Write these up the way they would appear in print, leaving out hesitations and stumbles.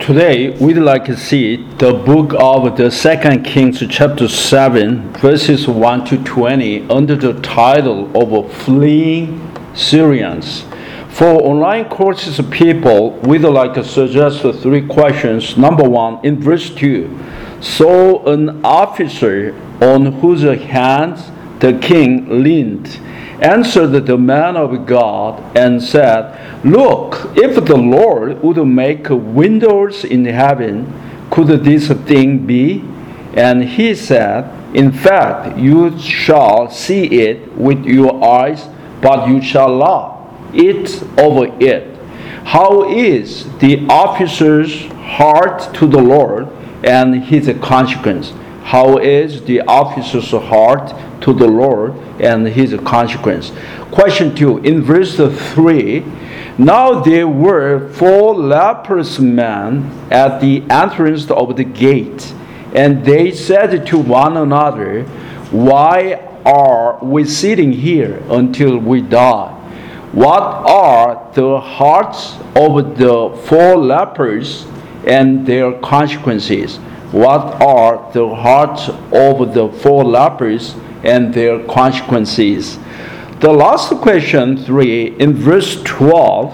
Today, we'd like to see the book of the 2 Kings, chapter 7, verses 1 to 20, under the title of Fleeing Syrians. For online courses people, we'd like to suggest three questions. Number one, in verse 2, so an officer on whose hands the king leaned answered the man of God and said, "Look, if the Lord would make windows in heaven, could this thing be?" And he said, "In fact, you shall see it with your eyes, but you shall not eat of it." How is the officer's heart to the Lord and his consequence? How is the officer's heart to the Lord and his consequence? Question 2, in verse 3, now there were 4 leprous men at the entrance of the gate, and they said to one another, "Why are we sitting here until we die? What are the hearts of the 4 lepers and their consequences?" What are the hearts of the 4 lepers and their consequences? The last question 3 in verse 12.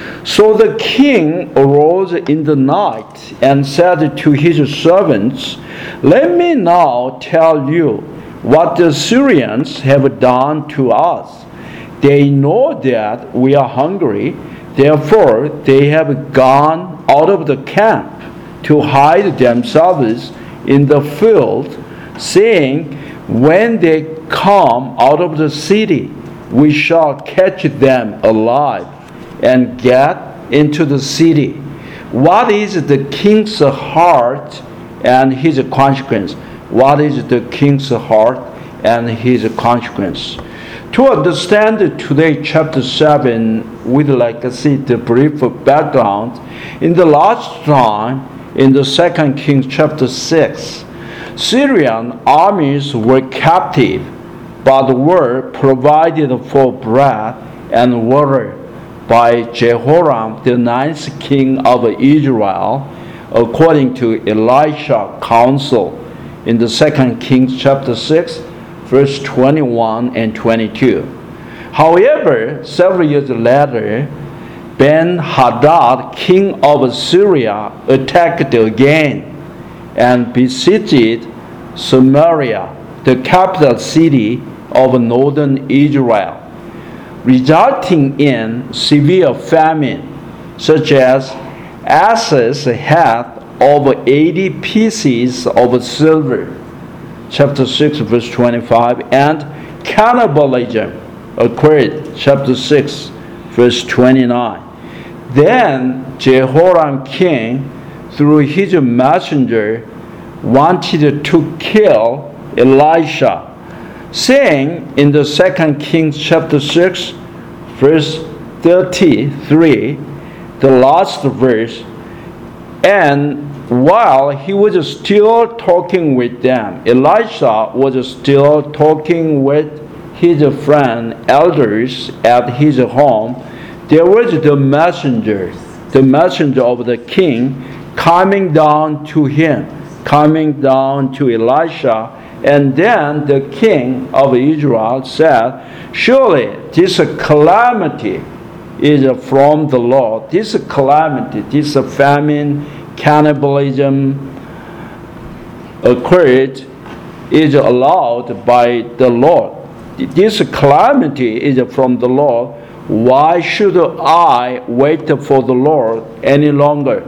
So the king arose in the night and said to his servants, "Let me now tell you what the Syrians have done to us. They know that we are hungry, therefore they have gone out of the camp to hide themselves in the field, saying, when they come out of the city, we shall catch them alive and get into the city." What is the king's heart and his consequence? What is the king's heart and his consequence? To understand today chapter 7, we'd like to see the brief background. In the last time, in the 2 Kings chapter 6, Syrian armies were captive, but were provided for bread and water by Jehoram, the 9th king of Israel, according to Elisha's counsel in the 2 Kings chapter 6, verse 21 and 22. However, several years later, Ben-Hadad, king of Syria, attacked again and besieged Samaria, the capital city of northern Israel, resulting in severe famine, such as Asa's head of 80 pieces of silver, chapter 6, verse 25, and cannibalism occurred, chapter 6, verse 29. Then Jehoram king, through his messenger, wanted to kill Elisha, saying in the 2 Kings chapter 6, verse 33, the last verse, and while he was still talking with them, Elisha was still talking with his friend elders at his home. There was the messenger of the king, coming down to him, coming down to Elisha. And then the king of Israel said, "Surely this calamity is from the Lord." This calamity, this famine, cannibalism occurred, is allowed by the Lord. This calamity is from the Lord. Why should I wait for the Lord any longer?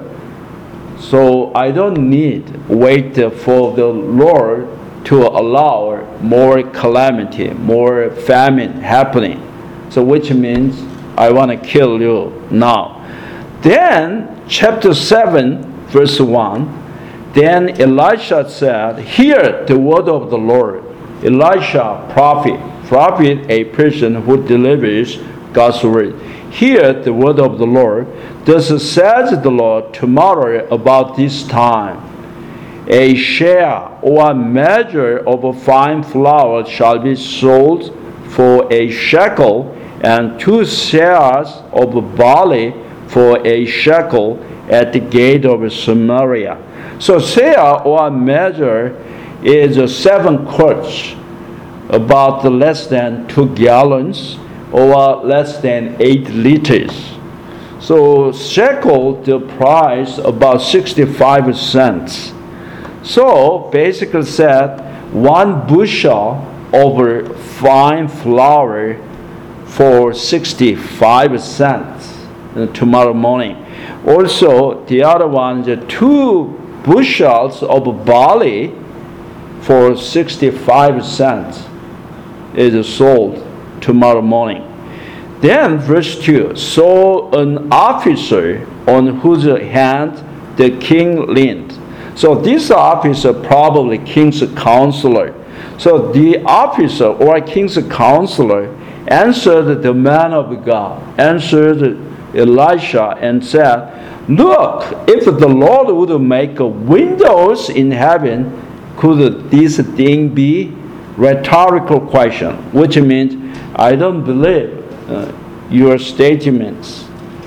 So I don't need wait for the Lord to allow more calamity, more famine happening. So which means I want to kill you now. Then chapter 7, verse 1, then Elisha said, "Hear the word of the Lord." Elisha, prophet, a person who delivers God's word. "Hear the word of the Lord. Thus says the Lord, tomorrow about this time, a share or a measure of fine flour shall be sold for a shekel, and 2 shares of barley for a shekel at the gate of Samaria. So seah or measure is 7 quarts, about less than 2 gallons or less than 8 liters. So shekel, the price, about 65 cents. So basically said 1 bushel of fine flour for 65 cents tomorrow morning. Also, the other one, the 2 bushels of barley for 65 cents is sold tomorrow morning. Then verse 2, so an officer on whose hand the king leaned. So this officer probably king's counselor. So the officer or king's counselor answered the man of God, answered Elisha and said, look, if the Lord would make windows in heaven, could this thing be? Rhetorical question, which means I don't believe your statements.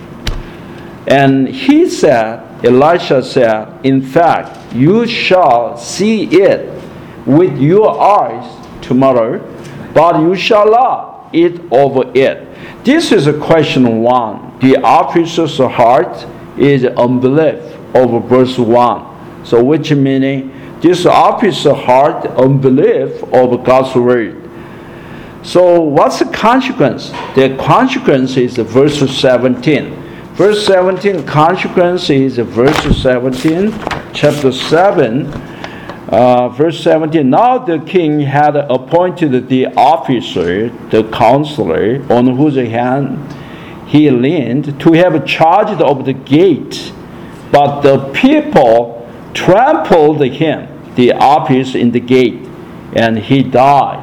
And he said, Elisha said, in fact, you shall see it with your eyes tomorrow, but you shall not eat over it. This is question 1. The officer's heart is unbelief over verse 1. So which meaning this officer's heart unbelief of God's word. So what's the consequence? The consequence is verse 17. Verse 17, consequence is verse 17, chapter 7, verse 17. Now the king had appointed the officer, the counselor, on whose hand he leaned, to have charge of the gate. But the people trampled him, the officer in the gate, and he died.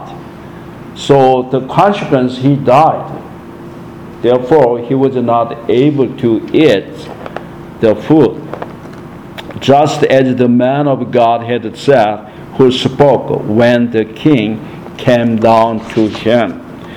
So the consequence, he died. Therefore, he was not able to eat the food, just as the man of God had said, who spoke when the king came down to him.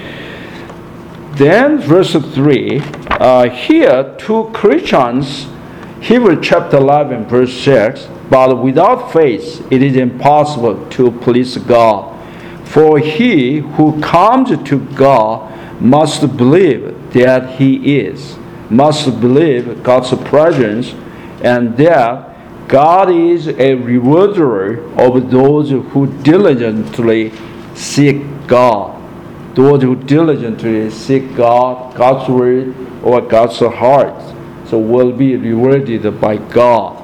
Then, verse 3, here 2 Christians, Hebrews chapter 11, verse 6, but without faith it is impossible to please God. For he who comes to God must believe that he is, must believe God's presence, and that God is a rewarder of those who diligently seek God. Those who diligently seek God, God's word, or God's heart, so will be rewarded by God.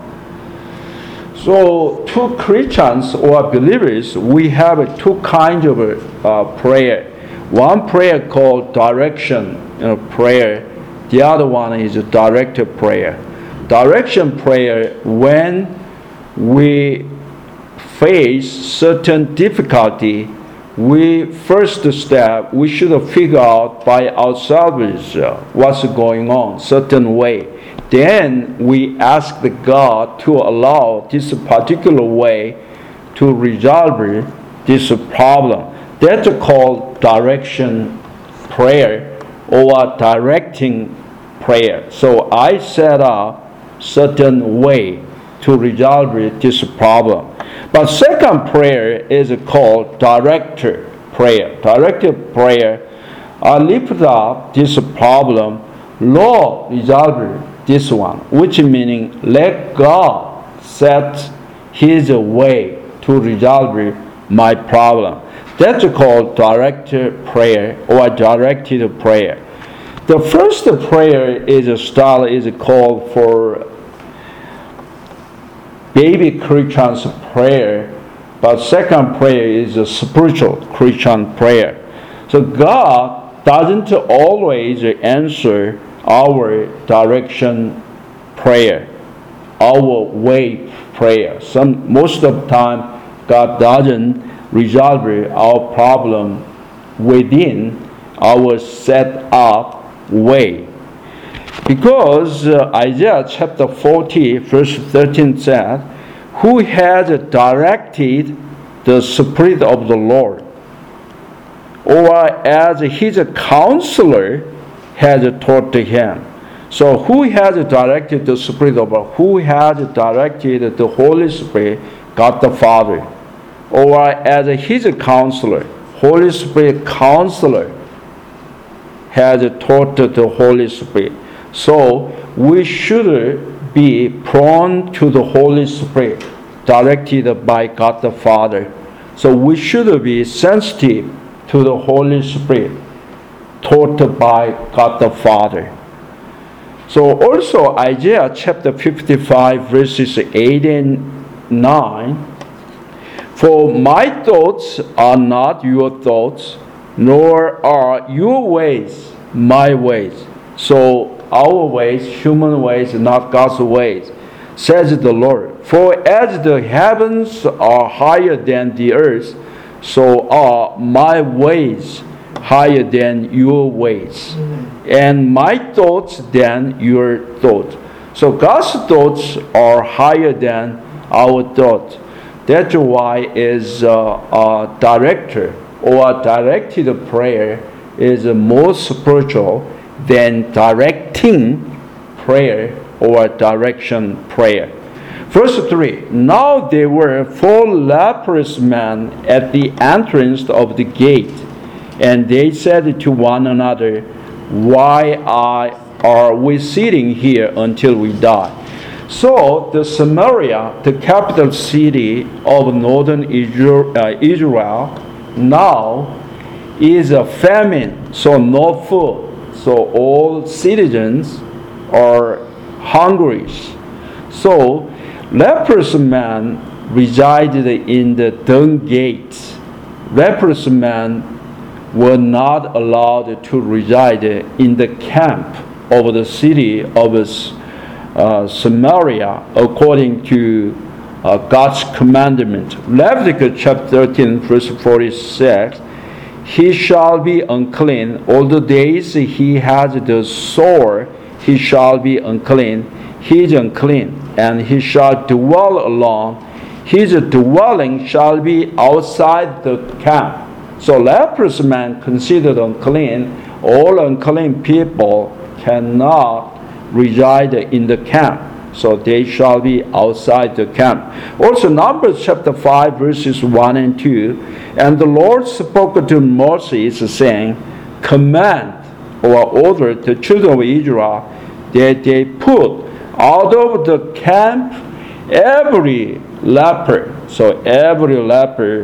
So, to Christians or believers, we have 2 kinds of prayer. One prayer called direction prayer. The other one is a directed prayer. Direction prayer, when we face certain difficulty, first step, we should figure out by ourselves what's going on, certain way. Then we ask God to allow this particular way to resolve this problem. That's called direction prayer or directing prayer. So I set up certain way to resolve this problem. But second prayer is called directed prayer. Directed prayer, I lift up this problem, Lord, resolve this one, which meaning let God set his way to resolve my problem. That's called directed prayer or directed prayer. The first prayer is called for baby Christian's prayer, but second prayer is a spiritual Christian prayer. So God doesn't always answer our direction prayer, our way prayer. Most of the time, God doesn't resolve our problem within our set up way. Because Isaiah chapter 40, verse 13 said, who has directed the Spirit of the Lord, or as his counselor has taught him. So who has directed the Spirit of God? Who has directed the Holy Spirit? God the Father. Or as his counselor, Holy Spirit counselor has taught the Holy Spirit. So we should be prone to the Holy Spirit directed by God the Father. So we should be sensitive to the Holy Spirit taught by God the Father. So also Isaiah chapter 55 verses 8 and 9. For my thoughts are not your thoughts, nor are your ways my ways. So our ways, human ways, not God's ways, says the Lord. For as the heavens are higher than the earth, so are my ways higher than your ways, and my thoughts than your thoughts. So God's thoughts are higher than our thoughts. That's why is a director or a directed prayer is more spiritual than directing prayer or direction prayer. Verse 3, now there were 4 leprous men at the entrance of the gate, and they said to one another, why are we sitting here until we die? So the Samaria, the capital city of northern Israel, now is a famine, so no food. So all citizens are hungry. So leprous men resided in the dung gates. Leprous men were not allowed to reside in the camp of the city of Samaria according to God's commandment. Leviticus chapter 13 verse 46, he shall be unclean all the days he has the sore, he shall be unclean, he is unclean, and he shall dwell alone, his dwelling shall be outside the camp. So leprous man considered unclean, all unclean people cannot reside in the camp. So they shall be outside the camp. Also Numbers chapter 5 verses 1 and 2. And the Lord spoke to Moses saying, command or order the children of Israel that they put out of the camp every leper. So every leper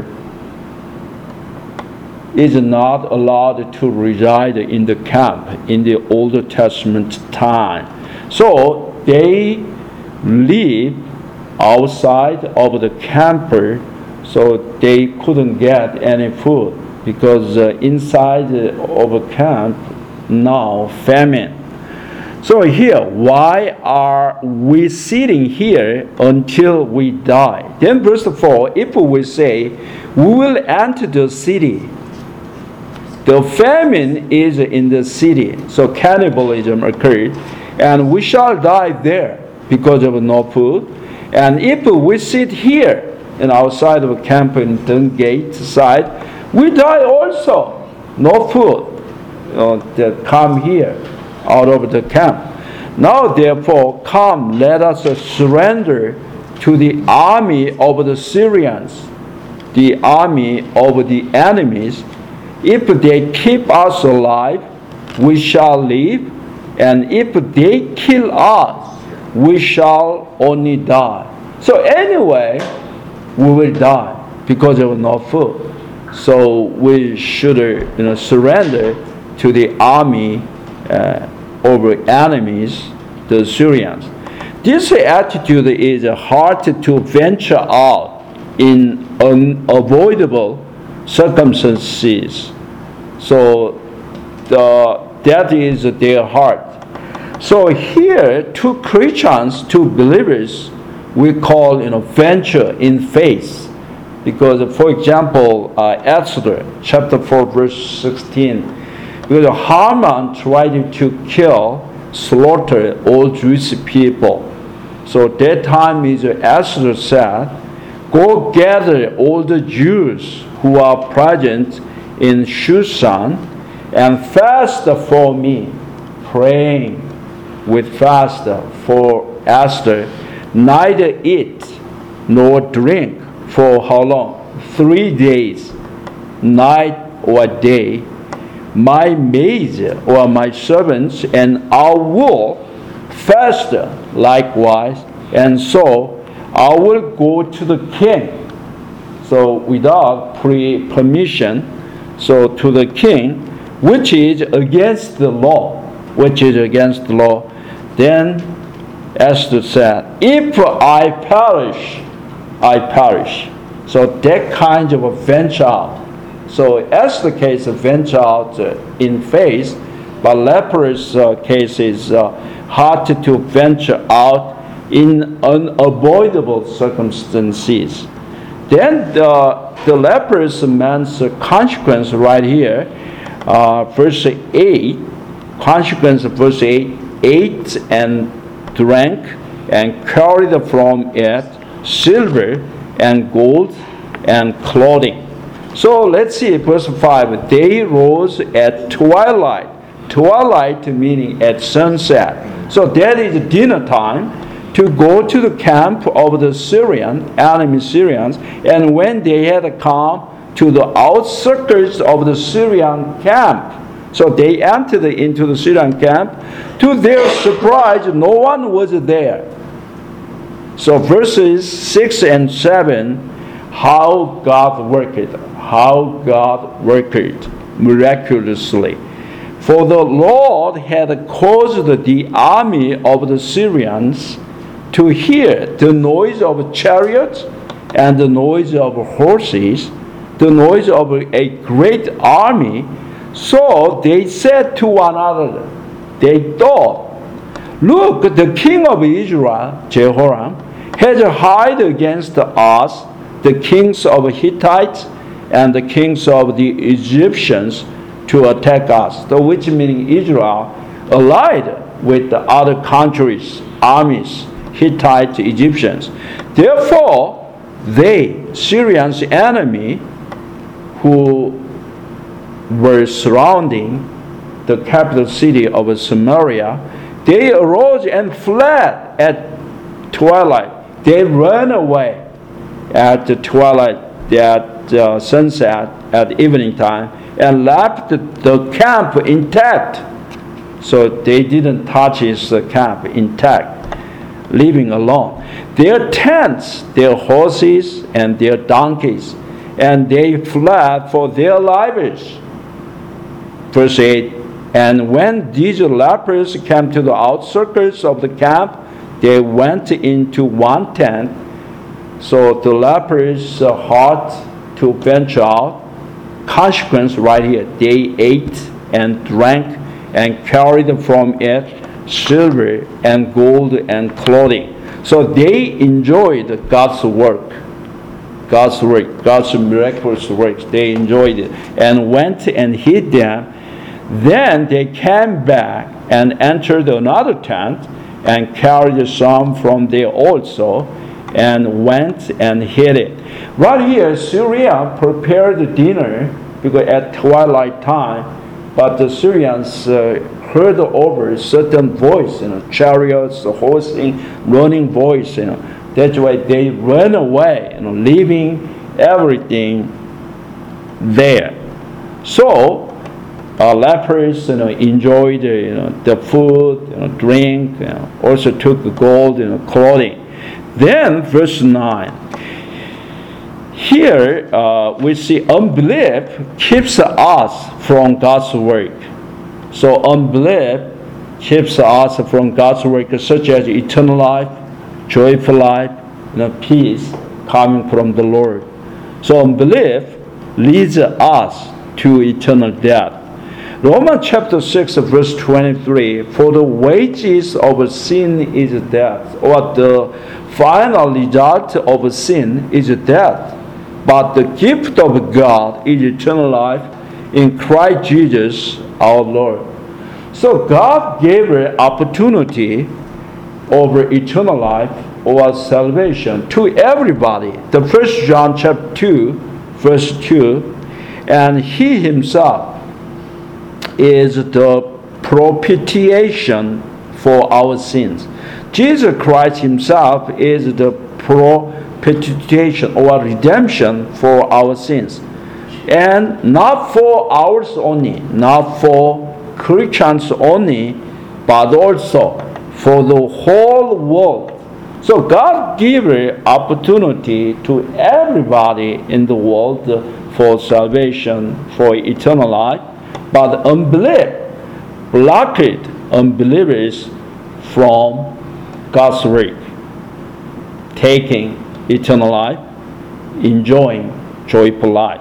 is not allowed to reside in the camp in the Old Testament time. So they live outside of the camper, so they couldn't get any food because inside of a camp now famine. So here, why are we sitting here until we die? Then verse 4, if we say, we will enter the city, the famine is in the city, so cannibalism occurred, and we shall die there because of no food. And if we sit here and outside of a camp in the gate side, we die also. No food. That come here out of the camp. Now therefore come, let us surrender to the army of the Syrians, the army of the enemies. If they keep us alive, we shall live, and if they kill us, we shall only die. So anyway, we will die because of no food. So we should surrender to the army of enemies, the Syrians. This attitude is hard to venture out in unavoidable circumstances. So that is their heart. So here, to Christians, to believers, we call venture in faith. Because, for example, Exodus chapter 4 verse 16, because Haman tried to kill, slaughter all Jewish people. So that time is Exodus said, go gather all the Jews who are present in Shushan and fast for me, praying. with fast for Esther, neither eat nor drink for how long? 3 days, night or day. My maids or my servants and I will fast likewise, and so I will go to the king. So without permission, so to the king, which is against the law, Then Esther said, if I perish, I perish. So that kind of a venture out. So Esther's case venture out in faith, but leper's case is hard to venture out in unavoidable circumstances. Then the leper's man's consequence right here, verse 8, consequence of verse 8, ate and drank and carried from it silver and gold and clothing. So let's see verse 5. They rose at twilight. Twilight meaning at sunset. So that is dinner time, to go to the camp of the enemy Syrians. And when they had come to the outskirts of the Syrian camp, so they entered into the Syrian camp. To their surprise, no one was there. So verses 6 and 7, how God worked miraculously. For the Lord had caused the army of the Syrians to hear the noise of chariots and the noise of horses, the noise of a great army. So they said to one another, they thought, look, the king of Israel, Jehoram, has hired against us the kings of Hittites and the kings of the Egyptians to attack us. So which meaning Israel allied with the other countries, armies, Hittites, Egyptians. Therefore, they, Syrians' enemy, who were surrounding the capital city of Samaria, they arose and fled at twilight. They ran away at the twilight, at sunset, at evening time, and left the camp intact. So they didn't touch his camp intact, leaving alone their tents, their horses, and their donkeys, and they fled for their lives. Verse 8, and when these lepers came to the outskirts of the camp, they went into one tent. So the lepers' heart to venture out. Consequence right here, they ate and drank and carried from it silver and gold and clothing. So they enjoyed God's work, God's miraculous works. They enjoyed it and went and hid them. Then they came back and entered another tent and carried some from there also and went and hid it. Right here, Syria prepared dinner because at twilight time, but the Syrians heard over a certain voice, chariots, horses, running voice, That's why they ran away, leaving everything there. So, lepers, enjoyed the food, drink, also took the gold, clothing. Then, verse 9. Here we see unbelief keeps us from God's work. So unbelief keeps us from God's work, such as eternal life, joyful life, peace coming from the Lord. So unbelief leads us to eternal death. Romans chapter 6 verse 23, for the wages of sin is death, or the final result of sin is death. But the gift of God is eternal life in Christ Jesus our Lord. So God gave an opportunity over eternal life or salvation to everybody. The 1 John chapter 2, verse 2, and He Himself is the propitiation for our sins. Jesus Christ himself is the propitiation or redemption for our sins. And not for ours only, not for Christians only, but also for the whole world. So God gives opportunity to everybody in the world for salvation, for eternal life, but unbelief blocked unbelievers from God's work, taking eternal life, enjoying joyful life.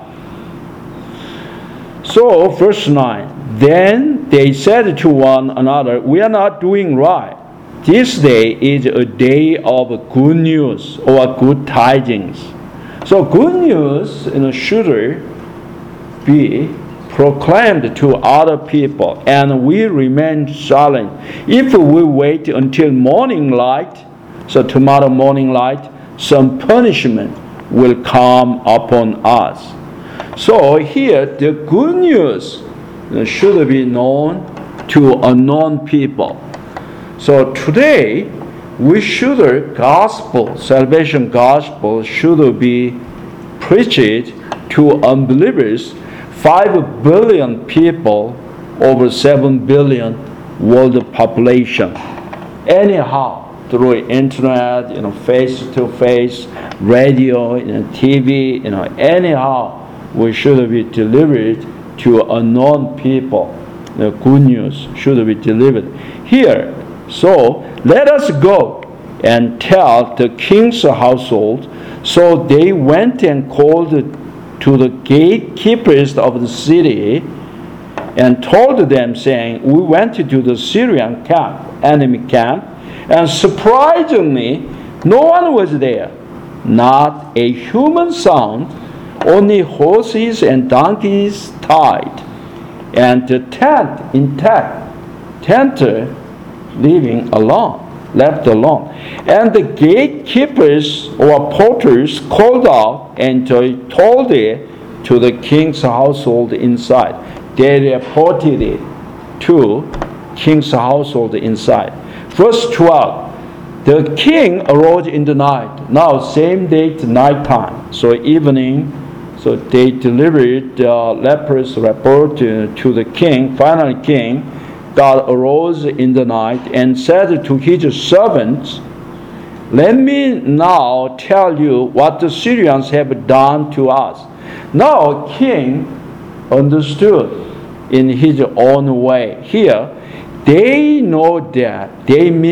So, verse 9, then they said to one another, we are not doing right. This day is a day of good news or good tidings. So good news should be proclaimed to other people, and we remain silent. If we wait until morning light, so tomorrow morning light, some punishment will come upon us. So here, the good news should be known to unknown people. So today, we should salvation gospel should be preached to unbelievers. 5 billion people, over 7 billion world population. Anyhow, through internet, face-to-face, radio, TV, anyhow, we should be delivered to unknown people. The good news should be delivered here. So let us go and tell the king's household. So they went and called to the gatekeepers of the city and told them, saying, we went to the Syrian camp, enemy camp, and surprisingly, no one was there, not a human sound, only horses and donkeys tied, and the tent intact, tent left alone. And the gatekeepers or porters called out and told it to the king's household inside. They reported it to king's household inside. Verse 12, the king arose in the night. Now, same date, nighttime. So evening, so they delivered the leper's report to the king. Finally, king God arose in the night and said to his servants, let me now tell you what the Syrians have done to us. Now, king understood in his own way. Here, they know that they